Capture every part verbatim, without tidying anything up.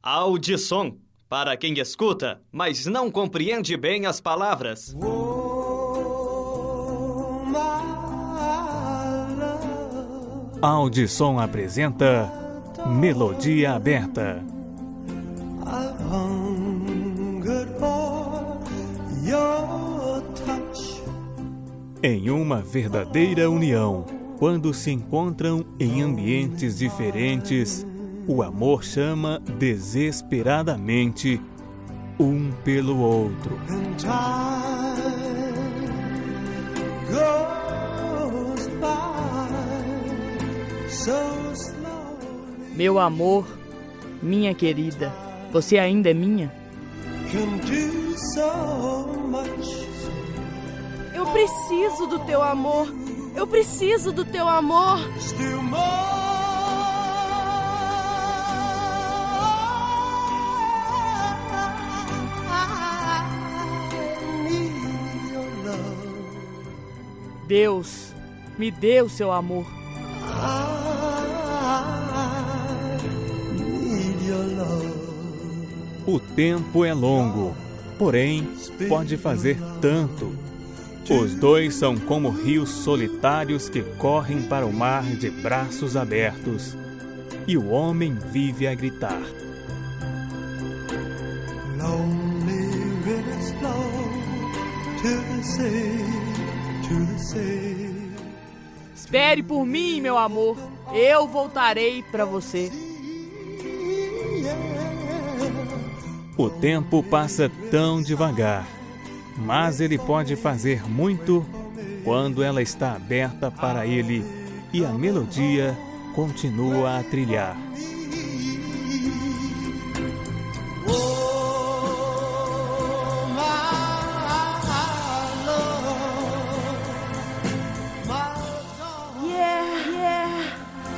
Audição, para quem escuta, mas não compreende bem as palavras. Audição apresenta Melodia Aberta. Em uma verdadeira união, quando se encontram em ambientes diferentes, o amor chama desesperadamente um pelo outro. Meu amor, minha querida, você ainda é minha? Eu preciso do teu amor. Eu preciso do teu amor. Deus, me dê o seu amor. O tempo é longo, porém pode fazer tanto. Os dois são como rios solitários que correm para o mar de braços abertos, e o homem vive a gritar. Espere por mim, meu amor. Eu voltarei para você. O tempo passa tão devagar, mas ele pode fazer muito quando ela está aberta para ele e a melodia continua a trilhar. Yeah, yeah.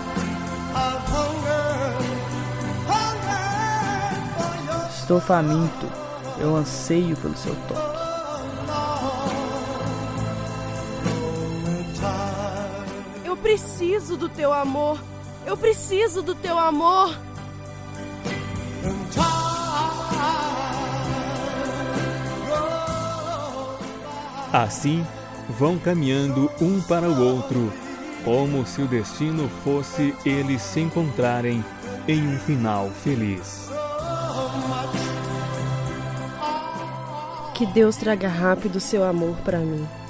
Estou faminto. Eu anseio pelo seu toque. Eu preciso do teu amor. Eu preciso do teu amor. Assim, vão caminhando um para o outro, como se o destino fosse eles se encontrarem em um final feliz. Que Deus traga rápido seu amor para mim.